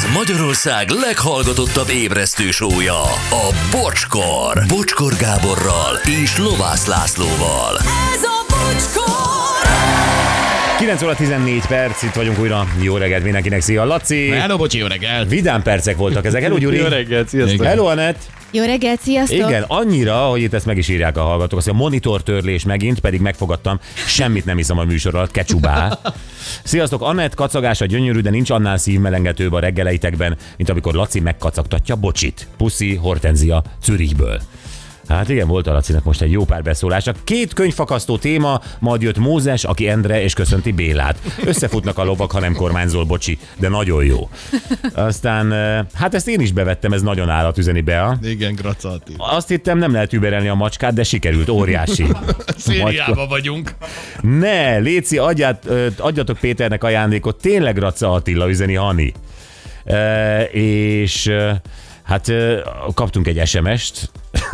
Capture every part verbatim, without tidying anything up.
Ez Magyarország leghallgatottabb ébresztő show-ja, a Bocskor. Bocskor Gáborral és Lovász Lászlóval. Ez a Bocskor! kilenc óra tizennégy perc, itt vagyunk újra. Jó reggelt mindenkinek, szia Laci! Hello, bocsi, jó reggelt! Vidám percek voltak ezek, hello Gyuri! Jó reggelt, sziasztok! Hello Anett! Jó reggelt, sziasztok! Igen, annyira, hogy itt ezt meg is írják a hallgatók, azt, hogy a monitortörlés megint, pedig megfogadtam, semmit nem iszom a műsor alatt, kecsubá. Sziasztok, Anett kacagása gyönyörű, de nincs annál szívmelengetőbb a reggeleitekben, mint amikor Laci megkacagtatja Bocsit. Puszi Hortenzia Zürichből. Hát igen, volt a Lacinak most egy jó pár beszólása. Két könyvfakasztó téma, majd jött Mózes, aki Endre, és köszönti Bélát. Összefutnak a lovak, ha nem kormányzol, bocsi, de nagyon jó. Aztán, hát ezt én is bevettem, ez nagyon állat, üzeni Bea. Igen, gracati. Azt hittem, nem lehet überelni a macskát, de sikerült, óriási. Szériában vagyunk. Ne, Léci, adját, adjatok Péternek ajándékot, tényleg Raca Attila, üzeni Hani. E, és... Hát kaptunk egy es em est,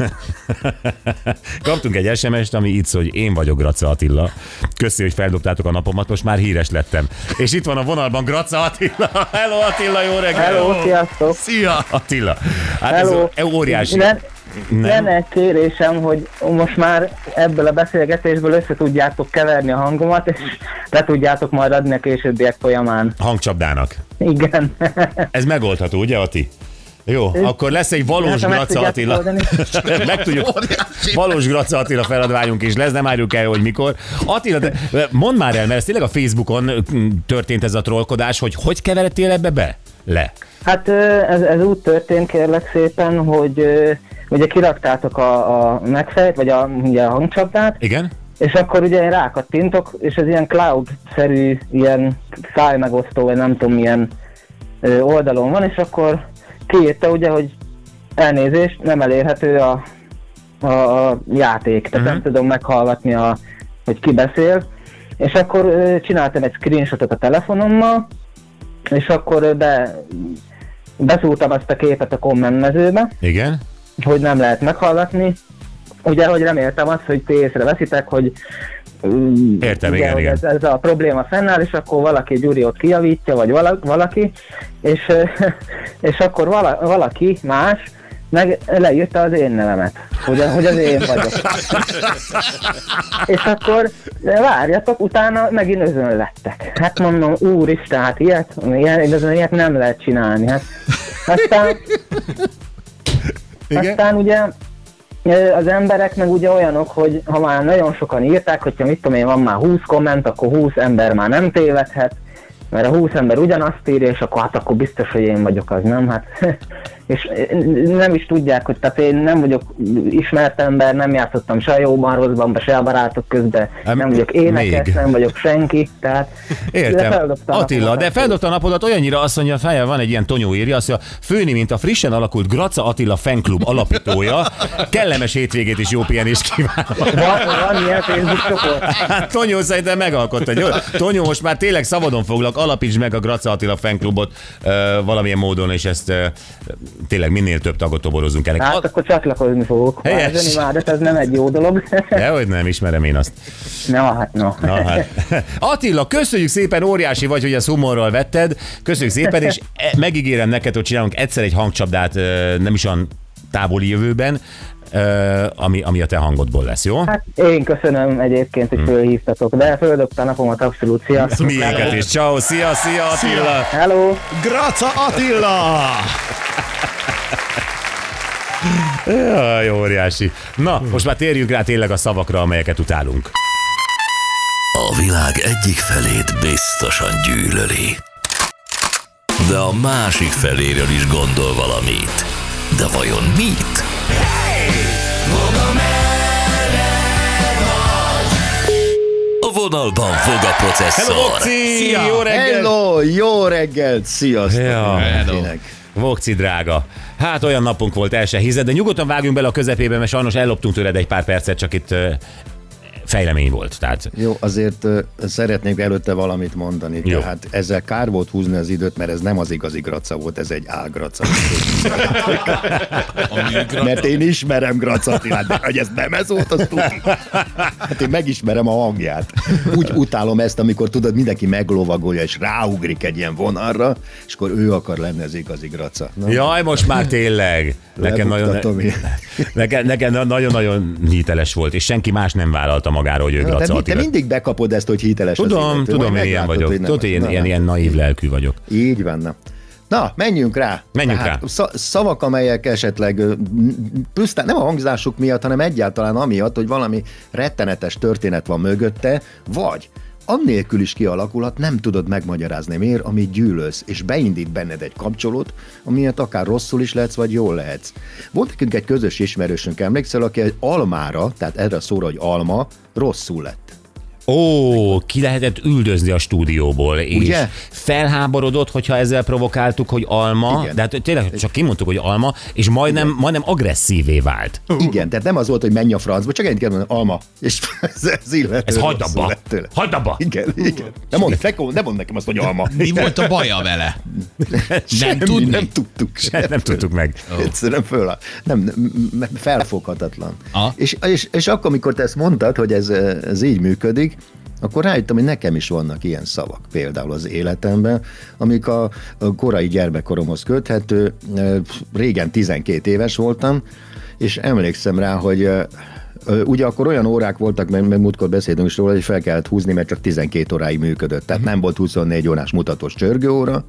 kaptunk egy es em est, ami így szól, hogy én vagyok Graca Attila. Köszi, hogy feldobtátok a napomat, most már híres lettem. És itt van a vonalban Graca Attila. Hello Attila, jó reggel! Hello, sziasztok! Szia! Attila, hát Hello. ez óriási. Nem, Nem? lenne egy kérésem, hogy most már ebből a beszélgetésből össze tudjátok keverni a hangomat, és le tudjátok majd adni a későbbiek folyamán. Hangcsapdának. Igen. Ez megoldható, ugye Ati? Jó, akkor lesz egy valós Hát, ha meg Graca tudjátok Attila. oldani. Meg tudjuk. Valós Graca Attila feladványunk is lesz, nem árjuk el, hogy mikor. Attila, de mondd már el, mert ez tényleg a Facebookon történt ez a trollkodás, hogy hogy keveredtél ebbe be? Le. Hát ez, ez úgy történt, kérlek szépen, hogy ugye kiraktátok a, a megfejt, vagy a, ugye a hangcsapdát, Igen? és akkor ugye én rákattintok, és ez ilyen cloud-szerű, ilyen fájlmegosztó, vagy nem tudom milyen oldalon van, és akkor kiírta ugye, hogy elnézést, nem elérhető a, a, a játék, tehát uh-huh. nem tudom meghallgatni, a, hogy ki beszél, és akkor ö, csináltam egy screenshotot a telefonommal, és akkor ö, be, beszúrtam azt a képet a komment mezőbe, Igen? hogy nem lehet meghallgatni, ugye, hogy reméltem azt, hogy ti észreveszitek, hogy Értem, ugye, igen, hogy igen. Ez, ez a probléma fennáll, és akkor valaki Gyuri ott kijavítja, vagy vala, valaki, és, és akkor vala, valaki más meg leírta az én nevemet, hogy, hogy az én vagyok. És akkor várjatok, utána megint özönlettek. Hát mondom, úristen, hát ilyet, ilyet, ilyet nem lehet csinálni. Hát, aztán, aztán ugye az emberek meg ugye olyanok, hogy ha már nagyon sokan írták, hogyha mit tudom én, van már húsz komment, akkor húsz ember már nem tévedhet, mert a húsz ember ugyanazt írja, és akkor hát akkor biztos, hogy én vagyok az, nem? Hát, és nem is tudják, hogy tehát én nem vagyok ismert ember, nem játszottam se a jóban, rosszban, se a barátok közben, nem, nem vagyok énekes, még. Nem vagyok senki, tehát... Értem, Attila, de feldobta a napodat olyannyira, azt mondja, feje van egy ilyen Tonyó írja, azt mondja, főni, mint a frissen alakult Graca Attila fanklub alapítója, kellemes hétvégét is jó pihenést kívánok. Van, van ilyen Facebook csoport? Hát Tonyó szerintem megalkotta. Jó? Tonyó, most már tényleg szabadon foglak, alapítsd meg a Graca Attila fanklubot uh, valamilyen módon, és ezt uh, tényleg minél több tagot toborozunk el. Hát A... akkor csatlakozni fogok. Helyes. Már, de ez nem egy jó dolog. Dehogy nem, ismerem én azt. Na, hát no. Na, hát. Attila, köszönjük szépen, óriási vagy, hogy ezt humorral vetted. Köszönjük szépen, és megígérem neked, hogy csinálunk egyszer egy hangcsapdát, nem is olyan távoli jövőben, ami, ami a te hangodból lesz, jó? Hát én köszönöm egyébként, hogy fölhívtatok, de földobta a napomat abszolút. Sziasztok! Miénket is. Ciao, szia, szia Attila! Hello! Graca Attila! Jaj, óriási. Na, most már térjünk rá tényleg a szavakra, amelyeket utálunk. A világ egyik felét biztosan gyűlöli, de a másik feléről is gondol valamit. De vajon mit? A vonalban fog a processzor. Hello, Vokci! Szia! Jó reggel! Hello, jó reggelt, sziasztok! Ja. Hello. Vokci drága. Hát olyan napunk volt, el se hiszed, de nyugodtan vágjunk bele a közepébe, mert sajnos elloptunk tőled egy pár percet, csak itt fejlemény volt. Tehát... Jó, azért uh, szeretnék előtte valamit mondani. Jó. Tehát ezzel kár volt húzni az időt, mert ez nem az igazi graca volt, ez egy álgraca. Mert én ismerem Graca Attilát, de hogy ez nem ez volt, az tudni. Hát én megismerem a hangját. Úgy utálom ezt, amikor tudod, mindenki meglovagolja, és ráugrik egy ilyen vonalra, és akkor ő akar lenni az igazi Graca. Na, Jaj, most már tényleg. Nekem lebuktatom nagyon, én. nekem, nekem nagyon-nagyon hiteles volt, és senki más nem vállalta magára, hogy ő Na, Graca de mi- te Attila. mindig bekapod ezt, hogy hiteles az Tudom, illető. tudom, Majd én ilyen meglátod, vagyok. hogy nem Tudod, az. én Na, ilyen, hát. ilyen naív lelkű vagyok. Így van, na. Na, menjünk rá. Menjünk Tehát rá. Sz- szavak, amelyek esetleg ö, pusztán nem a hangzásuk miatt, hanem egyáltalán amiatt, hogy valami rettenetes történet van mögötte, vagy annélkül is kialakulhat, nem tudod megmagyarázni miért, amit gyűlölsz, és beindít benned egy kapcsolót, amiért akár rosszul is lehetsz, vagy jól lehetsz. Volt nekünk egy közös ismerősünk, emlékszel, aki egy almára, tehát erre a szóra, hogy alma, rosszul lett. Ó, ki lehetett üldözni a stúdióból, és Ugye? felháborodott, hogyha ezzel provokáltuk, hogy alma, Igen. de hát tényleg csak kimondtuk, hogy alma, és majdnem, majdnem agresszívé vált. Igen, tehát nem az volt, hogy menj a francba, csak ennyit kell mondani, alma, és ez, ez illető. Ez hagyd rosszul abba! lett tőle. Hagyd abba! Igen, igen. Nem mondd, ne, ne mondd nekem azt, hogy alma. Mi volt a baja vele? Nem Semmi, tudni? nem tudtuk. Se, nem tudtuk meg. Oh. Egyszerűen föl, nem, nem, felfoghatatlan. Ah. És, és, és akkor, amikor te ezt mondtad, hogy ez, ez így működik, akkor rájöttem, hogy nekem is vannak ilyen szavak, például az életemben, amik a, a korai gyermekkoromhoz köthető. Régen tizenkét éves voltam, és emlékszem rá, hogy ugye akkor olyan órák voltak, mert múltkor beszéltünk is róla, hogy fel kellett húzni, mert csak tizenkét óráig működött. Tehát nem volt huszonnégy órás mutatós csörgőóra,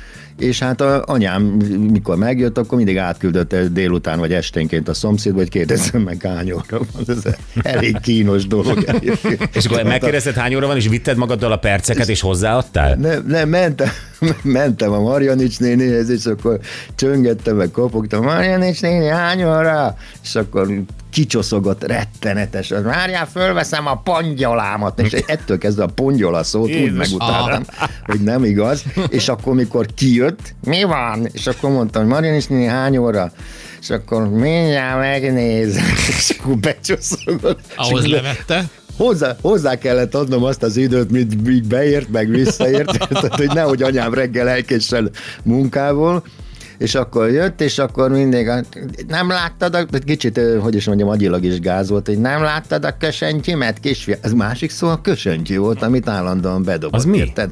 és hát a anyám, mikor megjött, akkor mindig átküldött délután vagy esténként a szomszédba, hogy kérdezzem meg hány óra van. Ez elég kínos dolog. És akkor megkérdezted, hány óra van, és vitted magaddal a perceket, és hozzáadtál? Nem, nem mentem, mentem a Marjanics nénihez, és akkor csöngettem, meg kopogtam, Marjanics néni, hány óra? És akkor kicsoszogott rettenetes, várjál, fölveszem a pongyolámat, és ettől kezdve a pongyola szót úgy Jézus. megutáltam, hogy nem igaz, és akkor, mikor kijött, mi van? És akkor mondtam, hogy Marjanics néni, hány óra? És akkor mindjárt megnéz, és akkor becsoszogott. Ahhoz És levette? Hozzá, hozzá kellett adnom azt az időt, mint míg beért, meg visszaért, tehát hogy nehogy anyám reggel elkéssen munkából, és akkor jött, és akkor mindig, nem láttad, a, kicsit, hogy is mondjam, agyilag is gáz volt, hogy nem láttad a kösöntyimet, kisfiam? Ez másik szó a kösöntyi volt, amit állandóan bedobott. Az mi? Érted?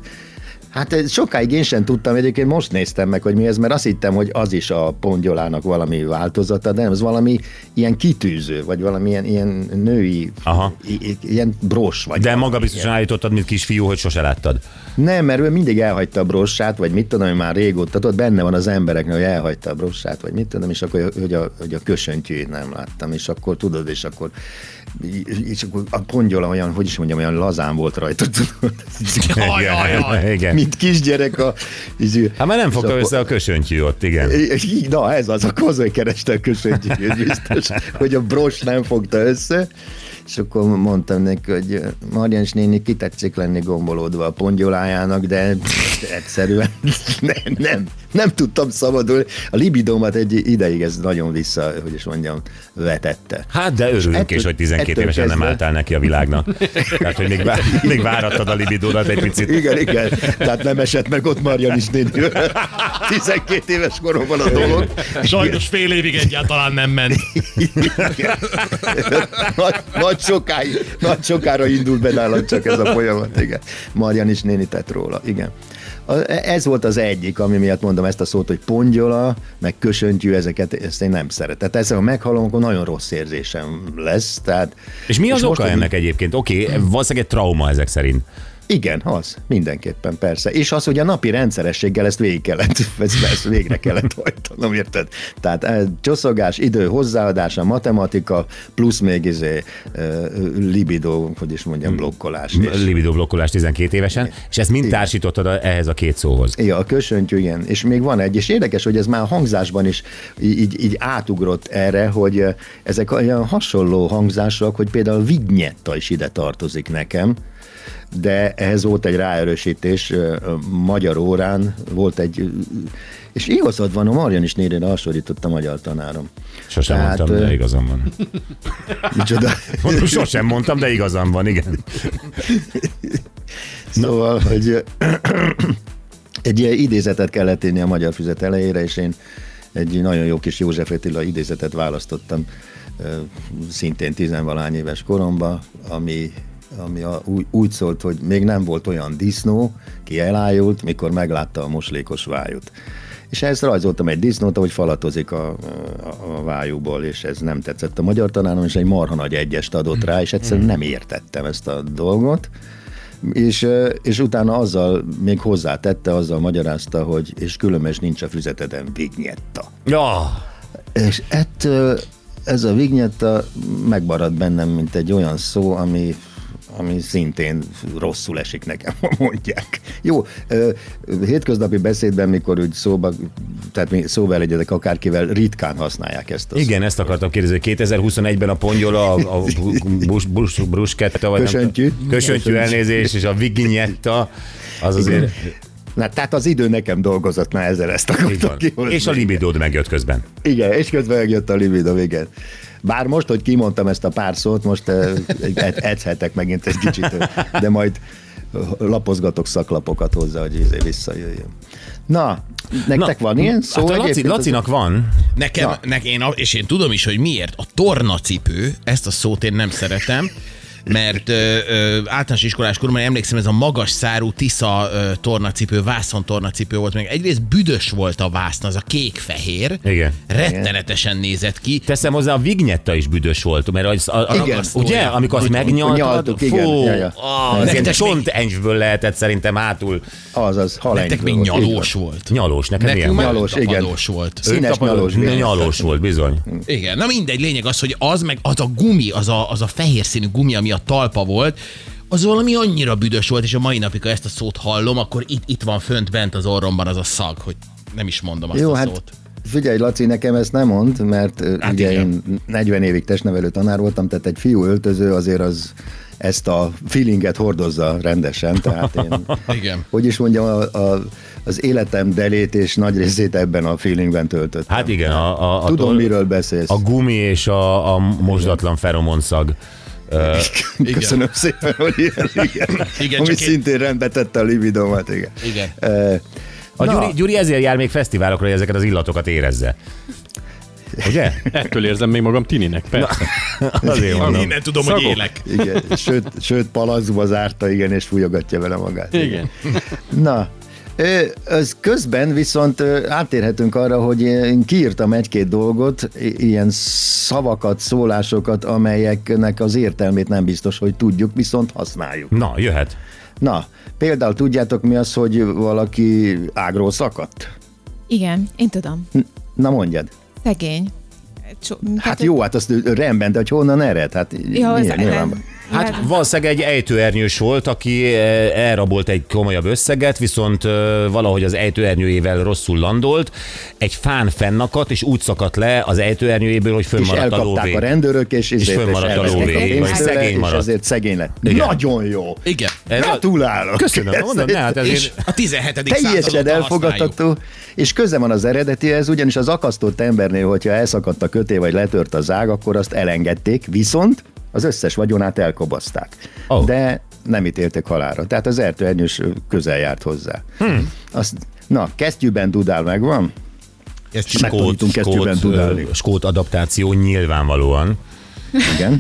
Hát sokáig én sem tudtam, egyébként most néztem meg, hogy mi ez, mert azt hittem, hogy az is a pongyolának valami változata, de nem, ez valami ilyen kitűző, vagy valami ilyen, ilyen női, Aha. i- i- ilyen bros, vagy De valami maga biztosan állítottad, mint kisfiú, hogy sose láttad. Nem, mert ő mindig elhagyta a brossát, vagy mit tudom, hogy már régóta, tudod, benne van az embereknek, hogy elhagyta a brossát, vagy mit tudom, és akkor hogy a, hogy a kösöntjét nem láttam, és akkor tudod, és akkor és akkor a pongyola olyan, hogy is mondjam, olyan lazán volt rajta, tudod. Jaj, jaj, jaj. Igen. Mint kisgyerek a... Hát már nem és fogta akkor- össze a kösöntjű ott, igen. Így, na ez az, akkor azért kereste a kösöntjét, biztos, hogy a bros nem fogta össze, és akkor mondtam neki, hogy Marjans néni, ki tetszik lenni gombolódva a pongyolájának, de egyszerűen nem, nem, nem tudtam szabadulni. A libidómat egy ideig ez nagyon vissza, hogy is mondjam, vetette. Hát de örülünk ettől- is, hogy tizenkét ettől évesen nem kezdve- álltál neki a világnak. Tehát, hogy még, vá- még várattad a libidódat egy picit. Igen, igen. Tehát nem esett meg ott Marjanis néni. tizenkét éves koromban a dolog. Sajnos fél évig egyáltalán nem ment. nagy, nagy, sokáig, nagy sokára indul be nálam csak ez a folyamat, igen. Marjanis néni tett róla, igen. A- Ez volt az egyik, ami miatt mondom ezt a szót, hogy pongyola, meg kösöntjű, ezeket ezt én nem szeretem. Tehát ezzel, ha meghallom, akkor nagyon rossz érzésem lesz. Tehát, És mi az most, oka hogy- ennek egyébként? Oké, okay, valószínűleg egy trauma ezek szerint. Igen, az, mindenképpen persze. És az, hogy a napi rendszerességgel ezt végig kellett, ezt, ezt végre kellett hajtanom, érted? Tehát eh, csoszogás, idő hozzáadása, matematika, plusz még izé, eh, libido, hogy is mondjam, blokkolás. És, Libido blokkolás tizenkét évesen, és ezt mind Igen. társítottad a- ehhez a két szóhoz. ja, a kösöntjű, igen. És még van egy, és érdekes, hogy ez már a hangzásban is így, így átugrott erre, hogy eh, ezek olyan hasonló hangzások, hogy például a vignyetta is ide tartozik nekem, de ehhez volt egy ráerősítés, magyar órán volt egy, és igazad van, a Marjanis Nérére hasonlított a magyar tanárom. Sosem Tehát, mondtam, de igazam van. Micsoda? Mondom, sosem mondtam, de igazam van, igen. Szóval, hogy egy ilyen idézetet kellett írni a Magyar Füzet elejére, és én egy nagyon jó kis József Attila idézetet választottam, szintén tizenvalány éves koromban, ami, ami a, úgy, úgy szólt, hogy még nem volt olyan disznó, ki elájult, mikor meglátta a moslékos vájút. És ezt rajzoltam egy disznót, ahogy falatozik a, a, a vájúból, és ez nem tetszett a magyar tanárom, és egy marha nagy egyest adott rá, és egyszerűen nem értettem ezt a dolgot. És, és utána azzal még hozzátette, azzal magyarázta, hogy és különös nincs a füzeteden vignetta. Ja. És ettől ez a vignetta megmaradt bennem, mint egy olyan szó, ami, ami szintén rosszul esik nekem, mondják. Jó, hétköznapi beszédben, mikor úgy szóba, tehát szóval egyedek akárkivel, ritkán használják ezt a Igen, szót. ezt akartam kérdezni, hogy kétezer-huszonegyben a pongyola, a, a bus, bus, brusketta, vagy Köszöntjű. Nem, köszöntjű elnézés, és a vignetta, az azért... Na, tehát az idő nekem dolgozott már ezzel, ezt akartam kihozni. És a libidód megjött közben. Igen, és közben megjött a libidó, igen. Bár most, hogy kimondtam ezt a pár szót, most edzhetek megint egy kicsit, de majd lapozgatok szaklapokat hozzá, hogy visszajöjjön. Na, nektek Na, van ilyen szó? Hát a Laci, Lacinak az... van. Nekem, nek, én, és én tudom is, hogy miért. A tornacipő, ezt a szót én nem szeretem, mert ö, ö, általános iskolás koromban emlékszem, ez a magas szárú Tisza ö, tornacipő, vászon tornacipő volt, még egyrészt büdös volt a vászon, az a kék-fehér, igen. rettenetesen nézett ki. Teszem hozzá, a vignetta is büdös volt, mert az, a, a, igen. ugye, amikor azt megnyaltad, fú, ja, ja. az ilyen csontencsből lehetett szerintem hátul. Azaz, halencsből. Nektek még nyalós volt. Nyalós, nekem Nekünk milyen? Nyalós, igen. Tapadós volt. Színes nyalós. Nyalós volt, bizony. Igen, na mindegy, lényeg az, hogy az meg az a gumi, az a, az a fehér színű gumi, ami a talpa volt, az valami annyira büdös volt, és a mai napig, ha ezt a szót hallom, akkor itt, itt van fönt bent az orromban az a szag, hogy nem is mondom azt Jó, a hát szót. Figyelj, Laci, nekem ezt nem mond, mert hát ugye igen. én negyven évig testnevelő tanár voltam, tehát egy fiú öltöző azért az ezt a feelinget hordozza rendesen, tehát én, igen. hogy is mondjam, a, a, az életem delét és nagy részét ebben a feelingben töltöttem. Hát igen. A, a, a Tudom, tol, miről beszélsz. A gumi és a, a mosdatlan feromonszag. Köszönöm igen. szépen, hogy ilyen, igen. igen Ami szintén én... rendbe tette a libidomat, igen. igen. Uh, a Gyuri, Gyuri ezért jár még fesztiválokra, hogy ezeket az illatokat érezze. Ugye? Ettől érzem még magam tininek, persze. Na, azért mondom. Innen tudom, Szagok. hogy élek. Igen, sőt, sőt palacba zárta, igen, és fújogatja vele magát. Igen. Na, az közben viszont átérhetünk arra, hogy én kiírtam egy-két dolgot, ilyen szavakat, szólásokat, amelyeknek az értelmét nem biztos, hogy tudjuk, viszont használjuk. Na, jöhet. Na, például tudjátok mi az, hogy valaki ágról szakadt? Igen, én tudom. Na mondjad. Szegény. Cso- hát jó, hát azt rendben, de hogy honnan ered? Hát ja, milyen, nyilván. Hát valószínűleg egy ejtőernyős volt, aki elrabolt egy komolyabb összeget, viszont valahogy az ejtőernyőjével rosszul landolt, egy fán fennakadt, és úgy szakadt le az ejtőernyőjéből, hogy fönnmaradt a lóvé. És a rendőrök, és, és fönnmaradt a lóvé. És szegény maradt. És ezért szegény lett. Igen. Nagyon jó. Igen. Gratulálok. Köszönöm, mondom, ne, hát ezért... És a tizenhetedik teljesen elfogadható, és köze van az eredetihez, ugyanis az akasztott embernél, hogyha elszakadt a kötél, vagy letört az ág, akkor azt elengedték, viszont az összes vagyonát elkobozták. Oh. De nem ítéltek halálra. Tehát az ejtőernyős közel járt hozzá. Hmm. Azt, na, kesztyűben dudál megvan? Skót, skót, skót adaptáció nyilvánvalóan. Igen.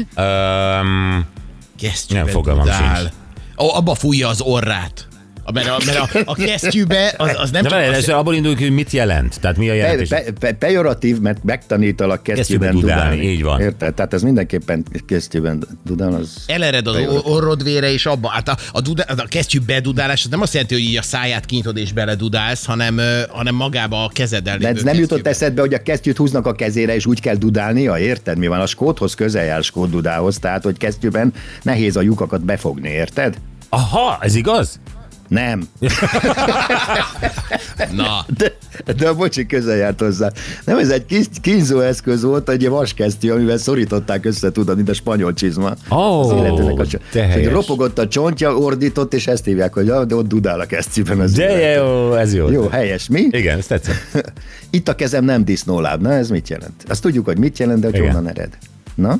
um, kesztyűben nem fogalmam sincs. Ó, abba fújja az orrát. Mert a, mert a, a kesztyűbe az, az nem de csak... De először abból induljuk, hogy mit jelent. Tehát mi a jelentés? Pe, pe, pe, pejoratív, mert megtanítalak kesztyűben, kesztyűben dudálni. dudálni. Így van. Érted? Tehát ez mindenképpen kesztyűben dudál. Az elered az orrodvére, és abba. Hát a, a, dudá, a kesztyű bedudálás az nem azt jelenti, hogy így a száját kinyitod és beledudálsz, hanem, hanem magába a kezeddel. De ez nem jutott eszedbe, hogy a kesztyűt húznak a kezére, és úgy kell dudálnia, érted? Mi van? A skóthoz közel jár skót dudához, tehát hogy kesztyűben nehéz a lyukakat befogni, érted? Aha, ez igaz? Nem. Na, De, de a bocsi közel járt hozzá. Nem, ez egy kis kínzó eszköz volt, egy vaskesztyű, amivel szorították össze, tudod, mint a spanyol csizma. Ó, Az illetőnek a cso- de És helyes. ropogott a csontja, ordított, és ezt hívják, hogy ja, de ott dudál a kesztyűben. Az De illető. jó, ez jó. Jó, helyes. Mi? Igen, ezt tetszett. Itt a kezem nem disznóláb. Na, ez mit jelent? Azt tudjuk, hogy mit jelent, de hogy Igen. honnan ered. Na?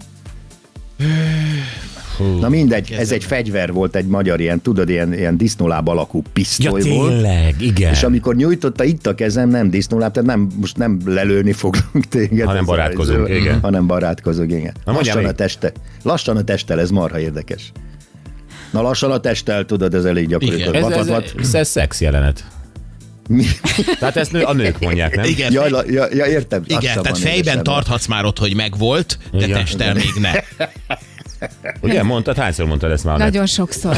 Na mindegy, ez egy fegyver volt, egy magyar ilyen, tudod, ilyen, ilyen disznóláb alakú Ja, pisztoly volt. tényleg, igen. És amikor nyújtotta, itt a kezem, nem disznóláb, tehát nem, most nem lelőni foglunk téged. Hanem Ez a- barátkozunk, ez- igen. Hanem barátkozunk, igen. Na, mondjál Lassan a még. teste. Lassan a testtel, ez marha érdekes. Na lassan a testtel, tudod, ez elég gyakori. Igen. Tudod, ez, vat, ez, vat, ez, ez szex jelenet. Mi? Tehát ezt nő, a nők mondják, nem? igen. Ja, la- ja, ja, értem. Igen, lassabban tehát fejben édesem. tarthatsz már ott, hogy megvolt, de Igen. testtel még ne. Ugye, mondtad, hányszor mondtad ezt már? Anett? Nagyon sokszor.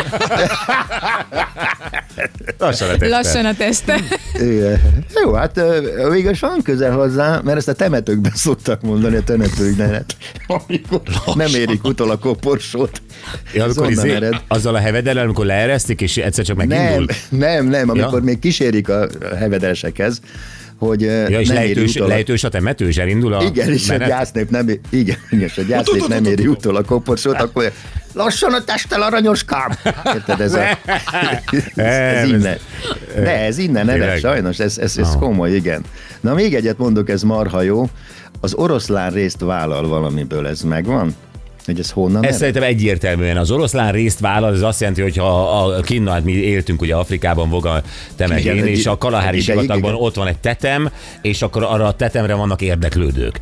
Lassan a teste. Lassan a teste. Igen. Jó, hát ö, végülis van közel hozzá, mert ezt a temetőkben szoktak mondani, a temetőügyenet. Amikor nem érik utol a koporsót. Ja, Ez amikor onnan izé, ered. azzal a hevedellel, amikor leeresztik, és egyszer csak Nem, megindul. nem, nem, amikor Ja. még kísérik a hevedesekhez, hogy ö, Ja, és nem éri lejtős, utol a... lejtős a temető, és elindul a Igen, és a menet? gyásznép nem, é- igen, igen, és a gyásznép nem éri utol a koporsót, akkor lassan a testtel, aranyoskám! Érted, ez, a, ez, ez innen. De ez innen ered, Tényleg? sajnos, ez, ez, ez Ah. komoly, igen. Na még egyet mondok, ez marha jó. Az oroszlán részt vállal valamiből, ez megvan? Hogy ez honnan Ez ered? szerintem egyértelműen. Az oroszlán részt vállal, ez azt jelenti, hogy ha a kinnal mi éltünk ugye Afrikában, Voga, te meg Igen, én, egy- és a Kalahári egy ideig, sivatagban igen. ott van egy tetem, és akkor arra a tetemre vannak érdeklődők.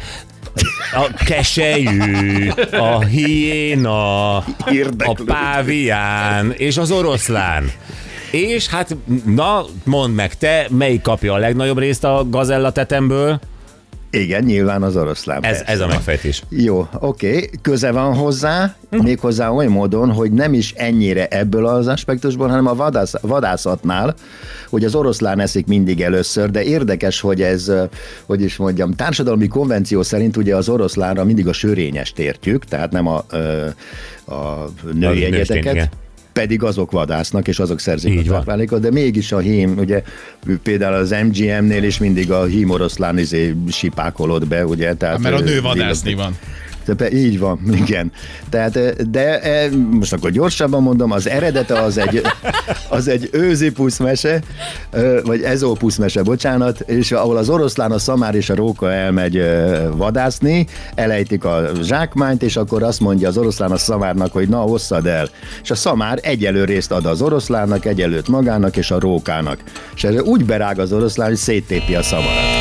A keselyű, a hiéna, a Érdeklődő. pávián és az oroszlán. És hát, na, mondd meg te, melyik kapja a legnagyobb részt a gazella tetemből? Igen, nyilván az oroszlán. Ez, persze. ez a megfejtés. Jó, oké, köze van hozzá, méghozzá olyan módon, hogy nem is ennyire ebből az aspektusból, hanem a vadász, vadászatnál, hogy az oroszlán eszik mindig először, de érdekes, hogy ez, ö, hogy is mondjam, társadalmi konvenció szerint ugye az oroszlánra mindig a sörényest értjük, tehát nem a, ö, a női A nőstény, igen. egyedeket. Pedig azok vadásznak, és azok szerzik Így a van. táplálékot, de mégis a hím, ugye például az em gé em-nél is mindig a hím oroszlán izé sipákolod be, ugye? Tehát, Mert a nő ö, vadászni van. de be- így van, igen. Tehát, de e, most akkor gyorsabban mondom, az eredete az egy, az egy őzipusz mese, ö, vagy ezópusz mese, bocsánat, és ahol az oroszlán, a szamár és a róka elmegy ö, vadászni, elejtik a zsákmányt, és akkor azt mondja az oroszlán a szamárnak, hogy na, osszad el. És a szamár egyelő részt ad az oroszlánnak, egyelőtt magának és a rókának. És erre úgy berág az oroszlán, hogy széttépi a szamarat.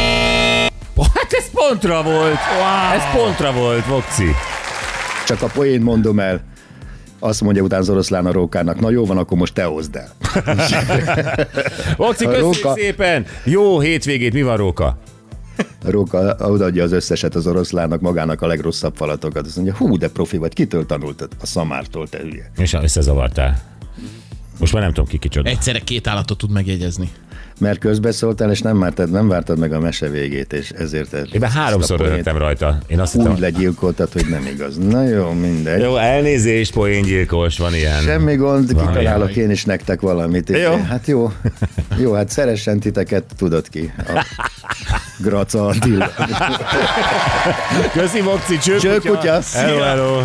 Hát ez pontra volt! Wow. Ez pontra volt, Vokci. Csak a poént mondom el, azt mondja után az oroszlán a rókának, na jó van, akkor most te hozd el. Vokci, A köszönjük Róka- szépen! Jó hétvégét, mi van, Róka? A róka odaadja az összeset az oroszlánnak, magának a legrosszabb falatokat. Azt mondja, hú, de profi vagy, kitől tanultad? A szamártól, te hülye. És összezavartál. Most már nem tudom ki kicsoda. Egyszerre két állatot tud megjegyezni. Mert közbeszóltál, és nem vártad, nem vártad meg a mese végét, és ezért... Én már háromszor röhögtem rajta. Én azt hittem, Úgy legyilkoltad, hogy nem igaz. Na jó, mindegy. jó, elnézést, poéngyilkos, van ilyen. Semmi gond, Van kitalálok ilyen. én is nektek valamit. Jó. Hát jó, jó, hát szeressen titeket, tudod ki. A Graca Attila. Köszi, Vokci, csőkutya. Csőkutya, Hello, hello.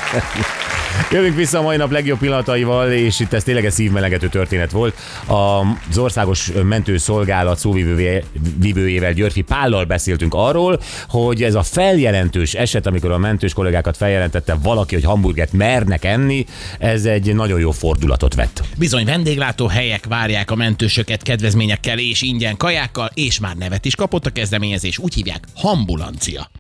Jövünk vissza a mai nap legjobb pillanataival, és itt ez tényleg egy szívmelengető történet volt. Az Országos Mentőszolgálat szóvivőjével, Györfi Pállal beszéltünk arról, hogy ez a feljelentős eset, amikor a mentős kollégákat feljelentette valaki, hogy hamburgert mernek enni, ez egy nagyon jó fordulatot vett. Bizony vendéglátó helyek várják a mentősöket kedvezményekkel és ingyen kajákkal, és már nevet is kapott a kezdeményezés, úgy hívják Hambulancia.